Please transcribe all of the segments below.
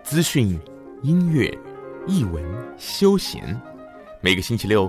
资讯、音乐、艺文、休闲，每个星期六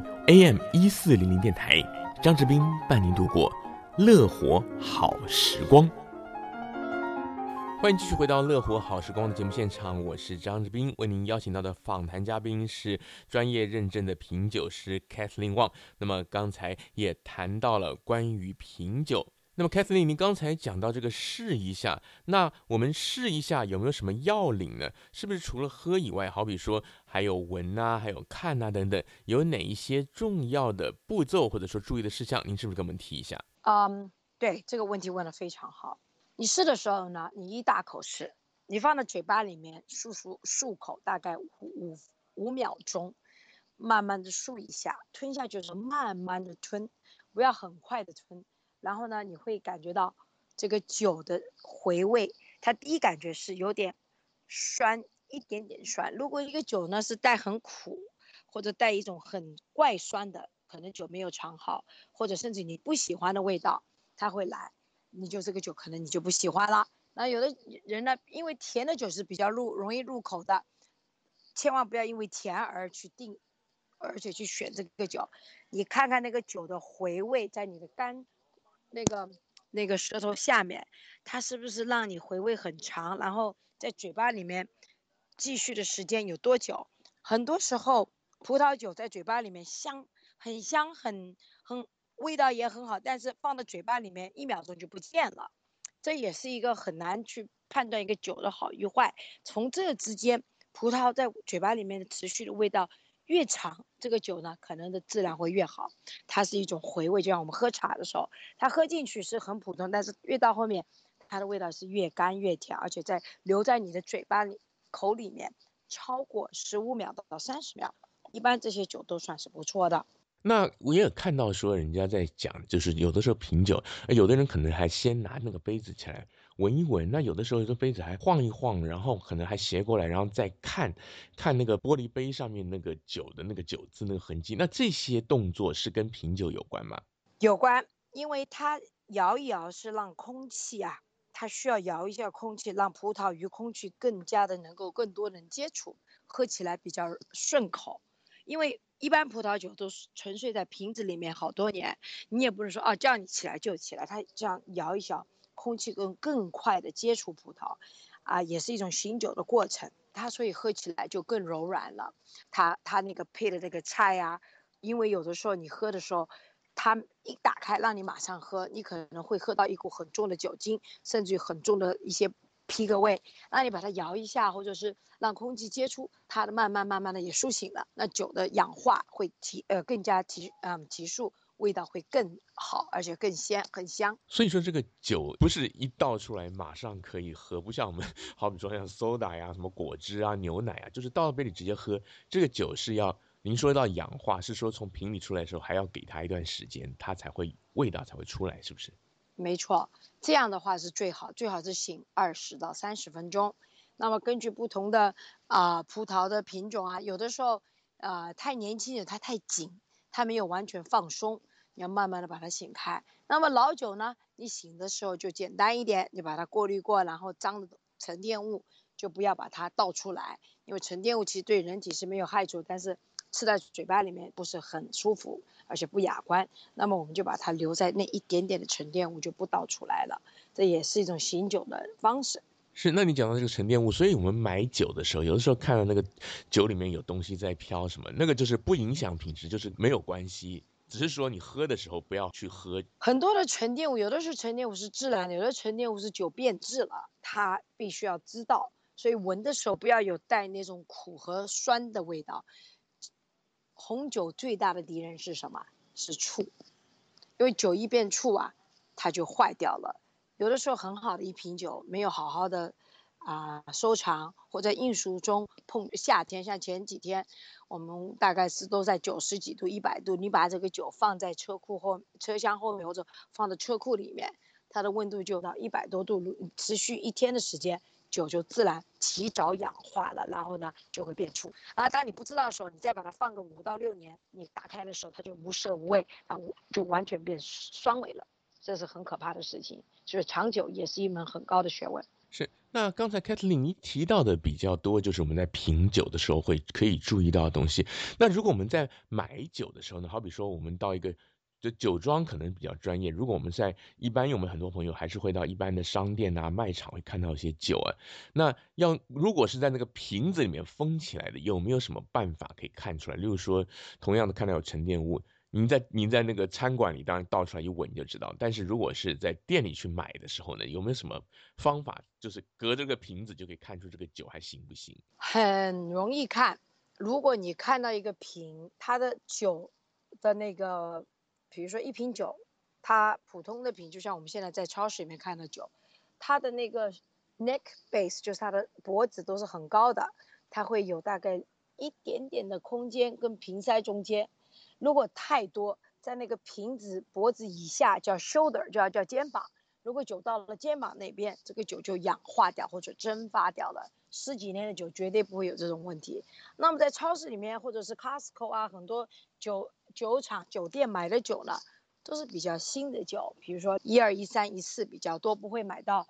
AM1400电台，张志斌伴您度过乐活好时光。欢迎继续回到乐活好时光的节目现场，我是张志斌，为您邀请到的访谈嘉宾是专业认证的品酒师 Kathleen Wang。那么刚才也谈到了关于品酒，那么 Kathleen， 您刚才讲到这个试一下，那我们试一下有没有什么要领呢？是不是除了喝以外，好比说还有闻啊，还有看啊等等，有哪一些重要的步骤或者说注意的事项？您是不是跟我们提一下？ 对，这个问题问得非常好。你试的时候呢，你一大口试，你放在嘴巴里面漱口，大概五秒钟，慢慢的漱一下，吞下去的时候慢慢的吞，不要很快的吞。然后呢，你会感觉到这个酒的回味，它第一感觉是有点酸，一点点酸。如果一个酒呢是带很苦，或者带一种很怪酸的，可能酒没有尝好，或者甚至你不喜欢的味道，它会来，你就这个酒可能你就不喜欢了。那有的人呢，因为甜的酒是比较容易入口的，千万不要因为甜而且去选这个酒。你看看那个酒的回味，在你的那个舌头下面，它是不是让你回味很长，然后在嘴巴里面继续的时间有多久？很多时候葡萄酒在嘴巴里面很香，很味道也很好，但是放到嘴巴里面1秒钟就不见了。这也是一个很难去判断一个酒的好与坏。从这之间，葡萄在嘴巴里面的持续的味道越长，这个酒呢可能的质量会越好。它是一种回味，就像我们喝茶的时候，它喝进去是很普通，但是越到后面，它的味道是越甘越甜，而且留在你的口里面超过15秒到30秒，一般这些酒都算是不错的。 那我也有看到说人家在讲，就是有的时候品酒，有的人可能还先拿那个杯子起来闻一闻，那有的时候这杯子还晃一晃，然后可能还斜过来，然后再看看那个玻璃杯上面那个酒的那个酒渍那个痕迹。那这些动作是跟品酒有关吗？ 有关，因为它摇一摇是让空气啊，它需要摇一下空气，让葡萄与空气更加的更多人接触，喝起来比较顺口。因为一般葡萄酒都是沉睡在瓶子里面好多年，你也不能说叫你起来就起来，它这样摇一摇，空气更快的接触葡萄，也是一种醒酒的过程。它所以喝起来就更柔软了。它那个配的这个菜呀，因为有的时候你喝的时候，它一打开让你马上喝，你可能会喝到一股很重的酒精，甚至于很重的一些皮革味。那你把它摇一下，或者是让空气接触，它的慢慢的也苏醒了，那酒的氧化会更加提速，味道会更好，而且更鲜很香。 所以说这个酒不是一倒出来马上可以喝，不像我们好比说像 soda 呀、什么果汁啊、牛奶啊，就是倒到杯里直接喝。这个酒是要您说到氧化，是说从瓶里出来的时候还要给它一段时间，它才会味道才会出来，是不是？ 没错，这样的话是最好是醒20到30分钟。那么根据不同的葡萄的品种啊，有的时候太年轻的它太紧，它没有完全放松，你要慢慢的把它醒开。那么老酒呢，你醒的时候就简单一点，你把它过滤过，然后脏的沉淀物就不要把它倒出来，因为沉淀物其实对人体是没有害处，但是吃在嘴巴里面不是很舒服，而且不雅观。那么我们就把它留在那一点点的沉淀物，就不倒出来了。这也是一种醒酒的方式。 是，那你讲到这个沉淀物，所以我们买酒的时候，有的时候看到那个酒里面有东西在飘什么，那个就是不影响品质，就是没有关系，只是说你喝的时候不要去喝。 很多的沉淀物，有的是沉淀物是自然的，有的沉淀物是酒变质了，它必须要知道。所以闻的时候不要有带那种苦和酸的味道。红酒最大的敌人是什么？是醋。因为酒一变醋啊，它就坏掉了。有的时候很好的一瓶酒没有好好的收藏，或者运输中夏天，像前几天我们大概是都在90几度、100度，你把这个酒放在车厢后面或者放在车库里面，它的温度就到100多度，持续1天的时间，酒就自然提早氧化了，然后呢就会变醋。当你不知道的时候，你再把它放个5到6年，你打开的时候它就无色无味，就完全变酸味了。这是很可怕的事情，所以长久也是一门很高的学问。 是， 那刚才 Kathleen 你提到的比较多，就是我们在品酒的时候可以注意到的东西。那如果我们在买酒的时候呢，好比说我们到一个就酒庄可能比较专业，如果我们在一般，因为我们很多朋友还是会到一般的商店啊、卖场会看到一些酒啊，那如果是在那个瓶子里面封起来的，有没有什么办法可以看出来？例如说，同样的看到有沉淀物，您在那个餐馆里当然倒出来一闻就知道，但是如果是在店里去买的时候呢，有没有什么方法，就是隔着个瓶子就可以看出这个酒还行不行？ 很容易看。如果你看到一个瓶，它的酒的那个，比如说一瓶酒，它普通的瓶，就像我们现在在超市里面看的酒，它的那个 neck base 就是它的脖子都是很高的，它会有大概一点点的空间跟瓶塞中间。如果太多，在那个瓶子脖子以下叫 shoulder，就要叫肩膀。如果酒到了肩膀那边，这个酒就氧化掉或者蒸发掉了。十几年的酒绝对不会有这种问题。那么在超市里面或者是 Costco 啊，很多酒厂、酒店买的酒呢，都是比较新的酒，比如说12、13、14比较多，不会买到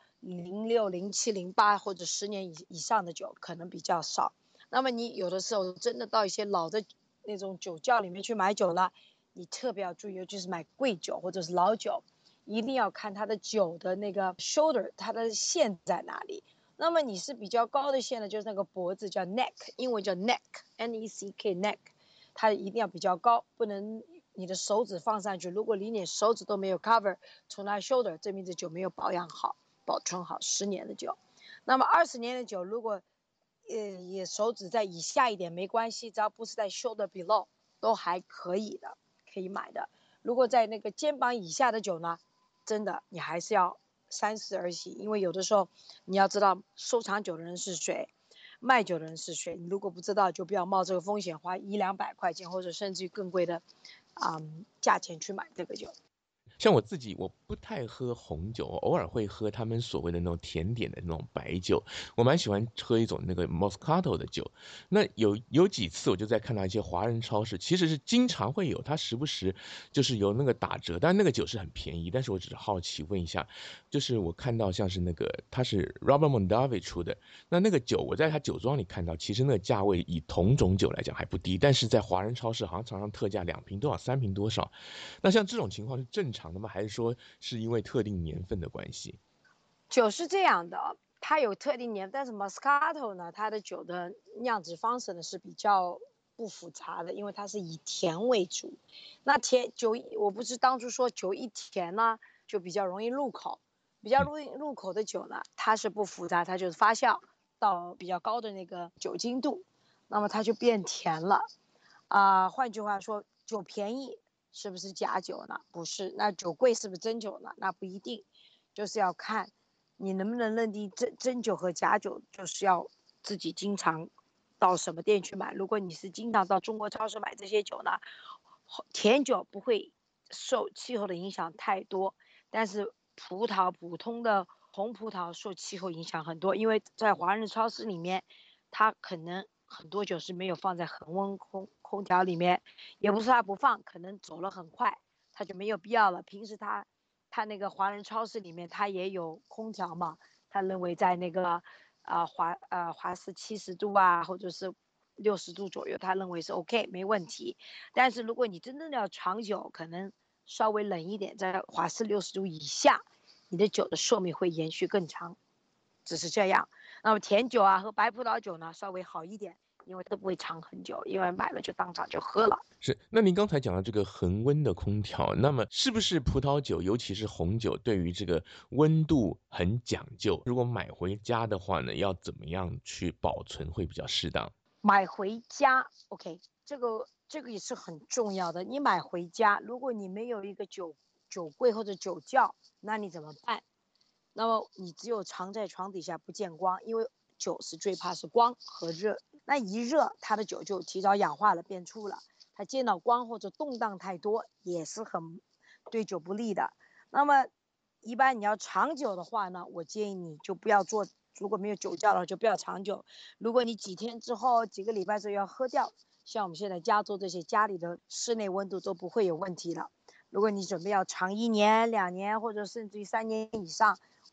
06、07、08或者10年以上的酒，可能比较少。那么你有的时候真的到一些老的那种酒窖里面去买酒了，你特别要注意，尤其是买贵酒或者是老酒，一定要看它的酒的那个 shoulder，它的线在哪里。那么你是比较高的线呢，就是那个脖子叫 neck，英文叫 neck，N-E-C-K neck，它一定要比较高，不能你的手指放上去，如果你连手指都没有 cover，从那 shoulder，证明这酒没有保养好、保存好10年的酒。那么20年的酒，如果也手指在以下一点没关系，只要不是在 shoulder below，都还可以的，可以买的。如果在那个肩膀以下的酒呢，真的你还是要三思而行，因为有的时候你要知道收藏酒的人是谁，卖酒的人是谁，你如果不知道，就不要冒这个风险，花100-200块钱或者甚至于更贵的价钱去买这个酒。 像我自己，我不太喝红酒，偶尔会喝他们所谓的那种甜点的那种白酒。我蛮喜欢喝一种那个 Moscato 的酒。那有几次我就在看到一些华人超市，其实是经常会有，它时不时就是有那个打折，但那个酒是很便宜。但是我只是好奇问一下，就是我看到像是那个它是 Robert Mondavi 出的，那个酒我在他酒庄里看到，其实那个价位以同种酒来讲还不低，但是在华人超市好像常常特价2瓶多少3瓶多少。那像这种情况是正常的吗？还是说是因为特定年份的关系？ 酒是这样的，它有特定年，但是 Moscato 呢，它的酒的酿制方式呢是比较不复杂的，因为它是以甜为主。那甜酒，我不是当初说酒一甜呢，就比较容易入口。比较入口的酒呢，它是不复杂，它就是发酵到比较高的那个酒精度，那么它就变甜了。换句话说，酒便宜是不是假酒呢？不是。那酒贵是不是真酒呢？那不一定，就是要看你能不能认定真酒和假酒，就是要自己经常到什么店去买。如果你是经常到中国超市买这些酒呢，甜酒不会受气候的影响太多，但是普通的红葡萄受气候影响很多，因为在华人超市里面，它可能很多酒是没有放在恒温空调里面，也不是它不放，可能走了很快，它就没有必要了。平时他那个华人超市里面，他也有空调嘛，他认为在那个华氏70度啊，或者是60度左右，他认为是 OK 没问题。但是如果你真正的要长久，可能稍微冷一点，在华氏60度以下，你的酒的寿命会延续更长，只是这样。那么甜酒啊和白葡萄酒呢稍微好一点，因为都不会藏很久，因为买了就当场就喝了。 是，那您刚才讲到这个恒温的空调，那么是不是葡萄酒，尤其是红酒，对于这个温度很讲究？如果买回家的话呢，要怎么样去保存会比较适当？ 买回家，OK，这个也是很重要的。你买回家，如果你没有一个酒柜或者酒窖，那你怎么办？那么你只有藏在床底下不见光，因为酒是最怕是光和热。那一热，它的酒就提早氧化了，变粗了。它见到光或者动荡太多，也是很对酒不利的。那么一般你要长久的话呢，我建议你就不要做。如果没有酒窖了，就不要长久。如果你几天之后、几个礼拜之后要喝掉，像我们现在加州这些家里的室内温度都不会有问题了。如果你准备要长1年、2年，或者甚至于3年以上，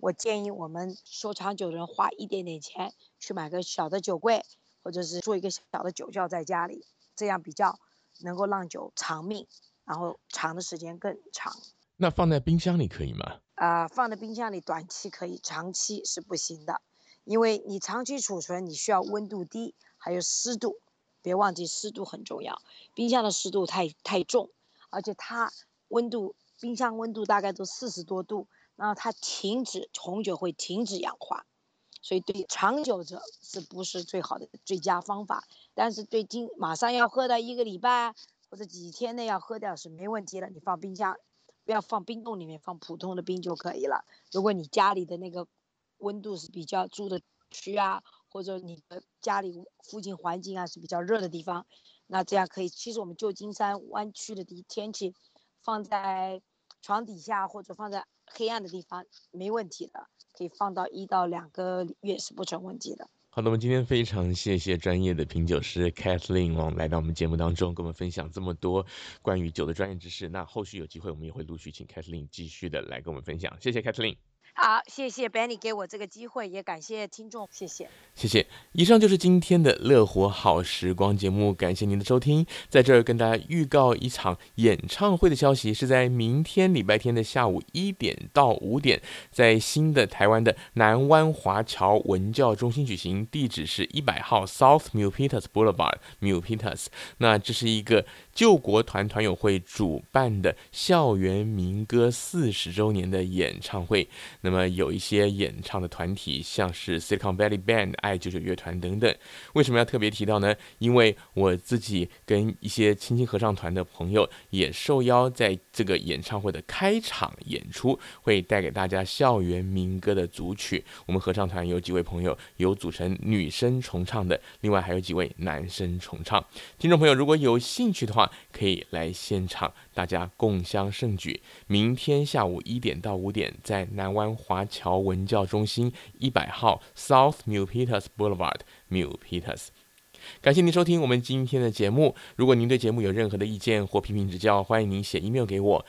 我建议我们收长酒的人花一点点钱去买个小的酒柜，或者是做一个小的酒窖在家里，这样比较能够让酒长命，然后长的时间更长。 那放在冰箱里可以吗？ 放在冰箱里短期可以，长期是不行的，因为你长期储存，你需要温度低，还有湿度，别忘记湿度很重要。冰箱的湿度太重，而且它冰箱温度大概都40多度，然后它红酒会停止氧化，所以对长久者是不是最好的最佳方法？但是对马上要喝的1个礼拜或者几天内要喝掉是没问题的，你放冰箱。不要放冰冻里面，放普通的冰就可以了。如果你家里的那个温度是比较住的区啊，或者你的家里附近环境啊是比较热的地方，那这样可以。其实我们旧金山湾区的天气，放在床底下或者放在黑暗的地方没问题的，可以放到1到2个月是不成问题的。 好的，我们今天非常谢谢专业的品酒师 Kathleen 来到我们节目当中，跟我们分享这么多关于酒的专业知识。那后续有机会，我们也会陆续请 Kathleen 继续的来跟我们分享。谢谢 Kathleen。 好，谢谢 Benny 给我这个机会，也感谢听众，谢谢。 谢谢。以上就是今天的乐活好时光节目，感谢您的收听。在这儿跟大家预告一场演唱会的消息，是在明天礼拜天的下午1点到5点，在新的台湾的南湾华侨文教中心举行，地址是100号 South Milpitas Boulevard Milpitas。那这是一个救国团团友会主办的校园民歌40周年的演唱会。那么有一些演唱的团体，像是 Silicon Valley Band 爱99乐团等等。为什么要特别提到呢？因为我自己跟一些青青合唱团的朋友也受邀在这个演唱会的开场演出，会带给大家校园民歌的组曲。我们合唱团有几位朋友有组成女生重唱的，另外还有几位男生重唱。听众朋友如果有兴趣的话，可以来现场，大家共襄盛举。明天下午1点到5点，在南湾华侨文教中心100号 South Milpitas Boulevard Milpitas。感谢您收听我们今天的节目。如果您对节目有任何的意见或批评指教，欢迎您写 email 给我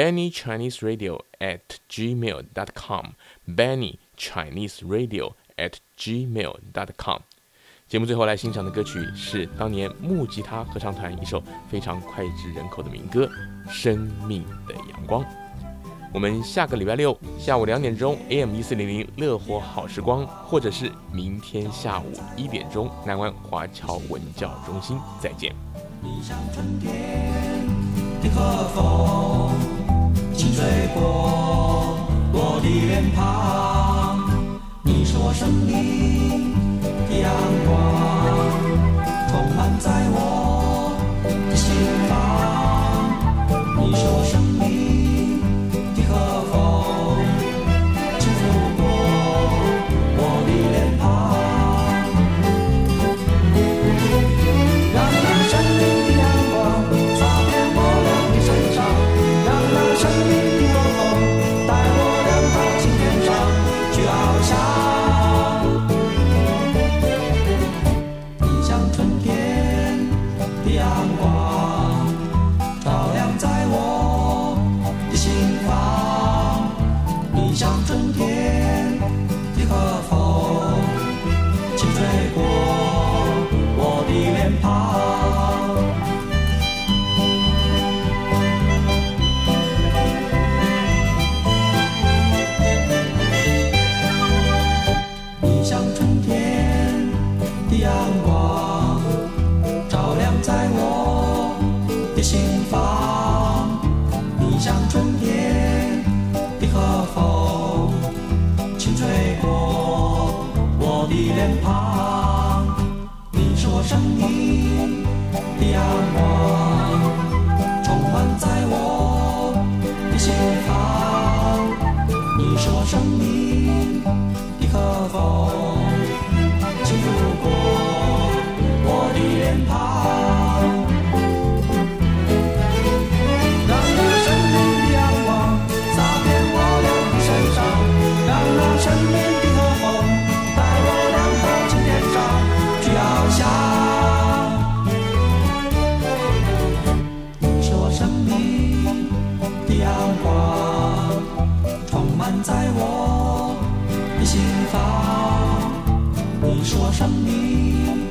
bennychineseradio@gmail.com bennychineseradio@gmail.com。节目最后来欣赏的歌曲是当年木吉他合唱团一首非常脍炙人口的民歌《生命的阳光》。我们下个礼拜六下午2点钟 AM1400 乐活好时光，或者是明天下午1点钟南湾华侨文教中心再见。 你像春天的和风，轻吹过我的脸庞。你是我生命的阳光，充满在我的心房。你是我生命的和风，轻拂过我的脸庞。让那生命的阳光洒遍我俩的身上，让那生命的和风带我俩到青天上去翱翔。生命的阳光充满在我的心房，你是我生命的和风，轻拂过我的脸庞。让那生命的阳光洒遍我俩的身上，让那生命的和风带我俩到青天上去翱翔。阳光充满在我心房。你是我生命